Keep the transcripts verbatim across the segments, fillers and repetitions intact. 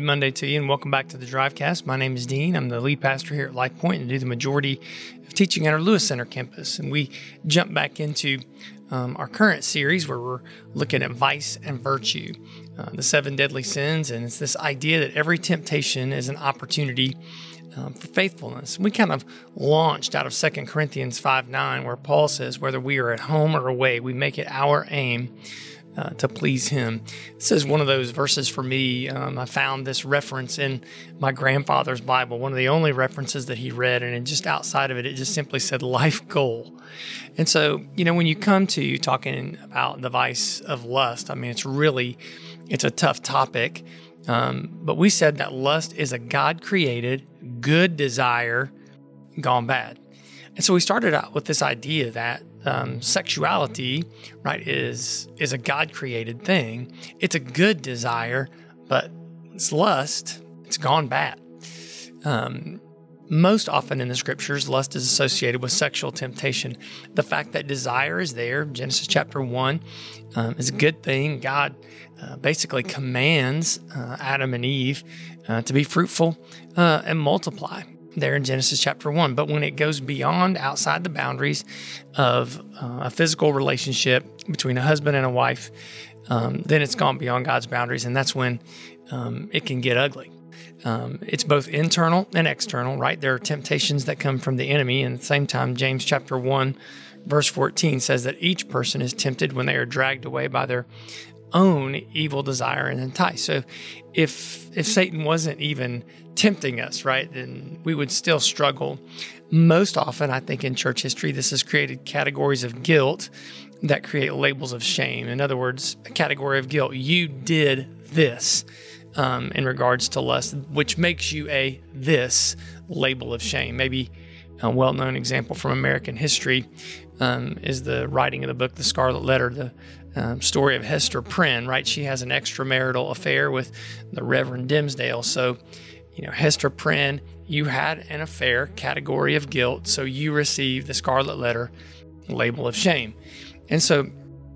Monday to you, and welcome back to the Drivecast. My name is Dean. I'm the lead pastor here at Life Point and do the majority of teaching at our Lewis Center campus. And we jump back into um, our current series where we're looking at vice and virtue, uh, the seven deadly sins. And it's this idea that every temptation is an opportunity um, for faithfulness. We kind of launched out of Second Corinthians five nine, where Paul says, whether we are at home or away, we make it our aim Uh, to please him. This is one of those verses for me. Um, I found this reference in my grandfather's Bible, one of the only references that he read, and just outside of it, it just simply said life goal. And so, you know, when you come to talking about the vice of lust, I mean, it's really, it's a tough topic. Um, but we said that lust is a God-created, good desire gone bad. And so we started out with this idea that um, sexuality, right, is is a God-created thing. It's a good desire, but it's lust. It's gone bad. Um, most often in the scriptures, lust is associated with sexual temptation. The fact that desire is there, Genesis chapter one, um, is a good thing. God uh, basically commands uh, Adam and Eve uh, to be fruitful uh, and multiply, there in Genesis chapter one. But when it goes beyond outside the boundaries of uh, a physical relationship between a husband and a wife, um, then it's gone beyond God's boundaries, and that's when um, it can get ugly. Um, it's both internal and external, right? There are temptations that come from the enemy, and at the same time, James chapter one, verse fourteen says that each person is tempted when they are dragged away by their own evil desire and enticed. So if if Satan wasn't even tempting us, right, then we would still struggle. Most often, I think in church history, this has created categories of guilt that create labels of shame. In other words, a category of guilt. You did this um, in regards to lust, which makes you a this label of shame. Maybe a well-known example from American history um, is the writing of the book, The Scarlet Letter, the Um, story of Hester Prynne, right? She has an extramarital affair with the Reverend Dimsdale. So, you know, Hester Prynne, you had an affair, category of guilt, so you received the Scarlet Letter, label of shame. And so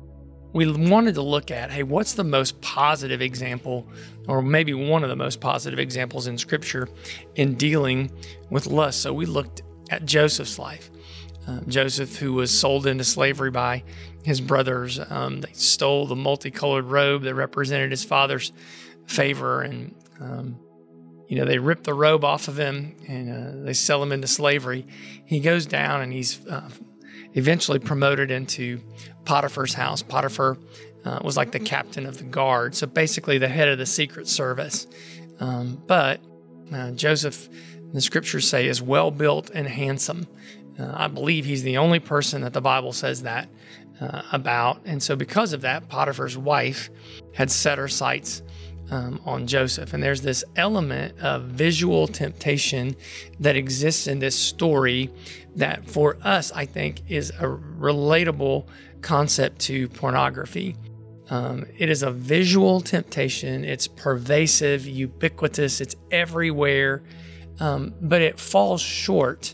we wanted to look at, hey, what's the most positive example, or maybe one of the most positive examples in Scripture in dealing with lust? So we looked at Joseph's life. Uh, Joseph, who was sold into slavery by his brothers. Um, they stole the multicolored robe that represented his father's favor, and um, you know they ripped the robe off of him, and uh, they sell him into slavery. He goes down, and he's uh, eventually promoted into Potiphar's house. Potiphar uh, was like the captain of the guard, so basically the head of the secret service. Um, but uh, Joseph, the scriptures say, is well built and handsome. Uh, I believe he's the only person that the Bible says that uh, about. And so because of that, Potiphar's wife had set her sights um, on Joseph. And there's this element of visual temptation that exists in this story that for us, I think, is a relatable concept to pornography. Um, it is a visual temptation. It's pervasive, ubiquitous, it's everywhere, um, but it falls short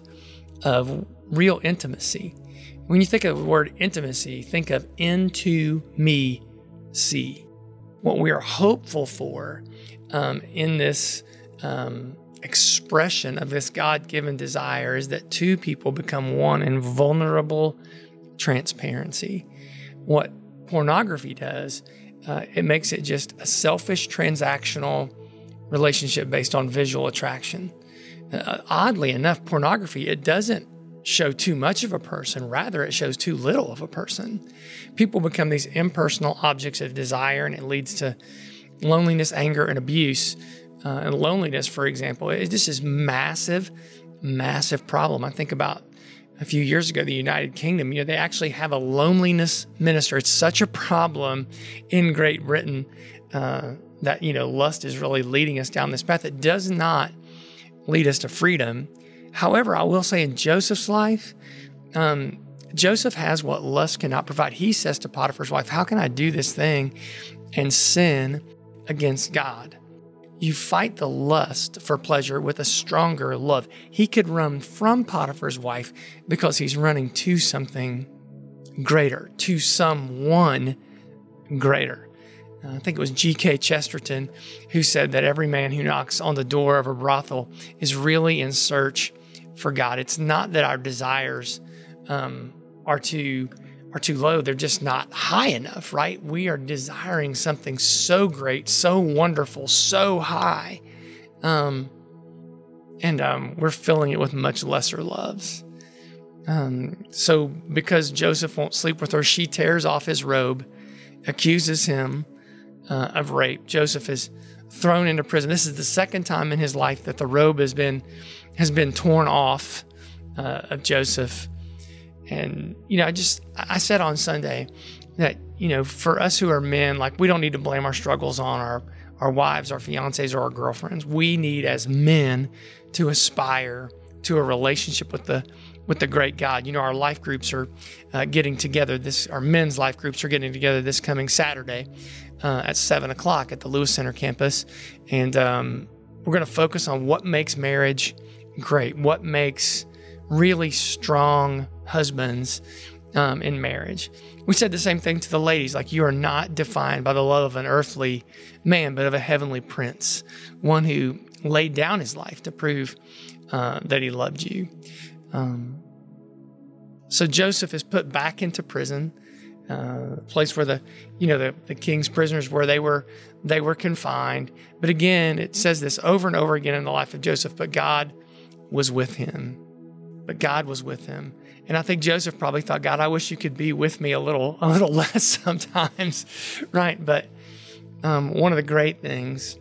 of real intimacy. When you think of the word intimacy, think of into me see. What we are hopeful for um, in this um, expression of this God-given desire is that two people become one in vulnerable transparency. What pornography does, uh, it makes it just a selfish, transactional relationship based on visual attraction. Uh, oddly enough, pornography, it doesn't show too much of a person. Rather, it shows too little of a person. People become these impersonal objects of desire, and it leads to loneliness, anger, and abuse. Uh, and loneliness, for example, is just this massive, massive problem. I think about a few years ago, the United Kingdom, you know, they actually have a loneliness minister. It's such a problem in Great Britain uh, that, you know, lust is really leading us down this path. It does not lead us to freedom. However, I will say in Joseph's life, um, Joseph has what lust cannot provide. He says to Potiphar's wife, how can I do this thing and sin against God? You fight the lust for pleasure with a stronger love. He could run from Potiphar's wife because he's running to something greater, to someone greater. I think it was G K Chesterton who said that every man who knocks on the door of a brothel is really in search for God. It's not that our desires um, are too are too low; they're just not high enough, right? We are desiring something so great, so wonderful, so high, um, and um, we're filling it with much lesser loves. Um, so, because Joseph won't sleep with her, she tears off his robe, accuses him uh, of rape. Joseph is thrown into prison. This is the second time in his life that the robe has been has been torn off uh, of Joseph. And, you know, I just, I said on Sunday that, you know, for us who are men, like, we don't need to blame our struggles on our, our wives, our fiancés, or our girlfriends. We need, as men, to aspire to a relationship with the with the great God. You know, our life groups are uh, getting together. This, our men's life groups are getting together this coming Saturday uh, at seven o'clock at the Lewis Center campus. And um, we're going to focus on what makes marriage great, what makes really strong husbands um, in marriage. We said the same thing to the ladies, like, you are not defined by the love of an earthly man, but of a heavenly prince, one who laid down his life to prove uh, that he loved you. Um, so Joseph is put back into prison, uh, a place where the, you know, the, the king's prisoners were, they were, they were confined. But again, it says this over and over again in the life of Joseph, but God was with him. But God was with him. And I think Joseph probably thought, God, I wish you could be with me a little, a little less sometimes, right? But um, one of the great things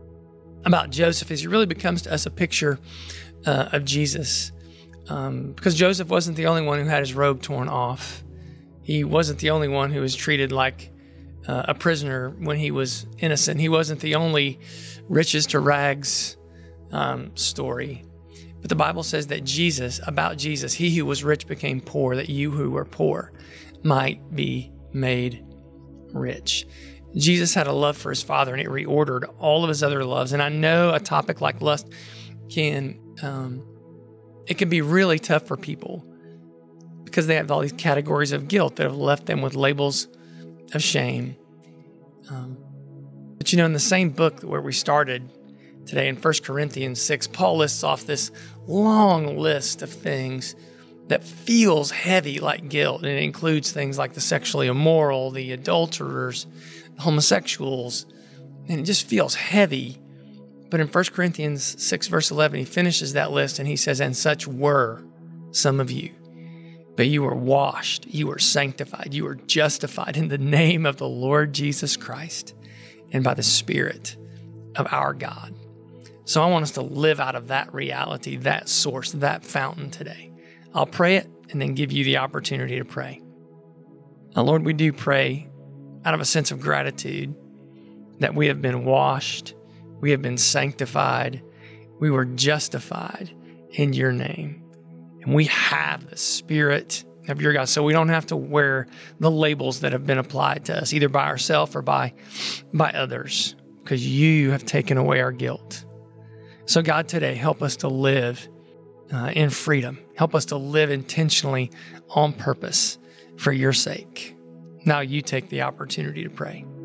about Joseph is he really becomes to us a picture uh, of Jesus. Um, because Joseph wasn't the only one who had his robe torn off. He wasn't the only one who was treated like uh, a prisoner when he was innocent. He wasn't the only riches to rags um, story. But the Bible says that Jesus, about Jesus, he who was rich became poor, that you who were poor might be made rich. Jesus had a love for his Father, and it reordered all of his other loves. And I know a topic like lust can... Um, It can be really tough for people because they have all these categories of guilt that have left them with labels of shame. Um, but, you know, in the same book where we started today in First Corinthians six, Paul lists off this long list of things that feels heavy like guilt. And it includes things like the sexually immoral, the adulterers, the homosexuals, and it just feels heavy. But in First Corinthians six, verse eleven, he finishes that list and he says, and such were some of you, but you were washed, you were sanctified, you were justified in the name of the Lord Jesus Christ and by the Spirit of our God. So I want us to live out of that reality, that source, that fountain today. I'll pray it and then give you the opportunity to pray. Now, Lord, we do pray out of a sense of gratitude that we have been washed, we have been sanctified, we were justified in your name. And we have the Spirit of your God. So we don't have to wear the labels that have been applied to us, either by ourselves or by, by others, because you have taken away our guilt. So God, today, help us to live uh, in freedom. Help us to live intentionally on purpose for your sake. Now you take the opportunity to pray.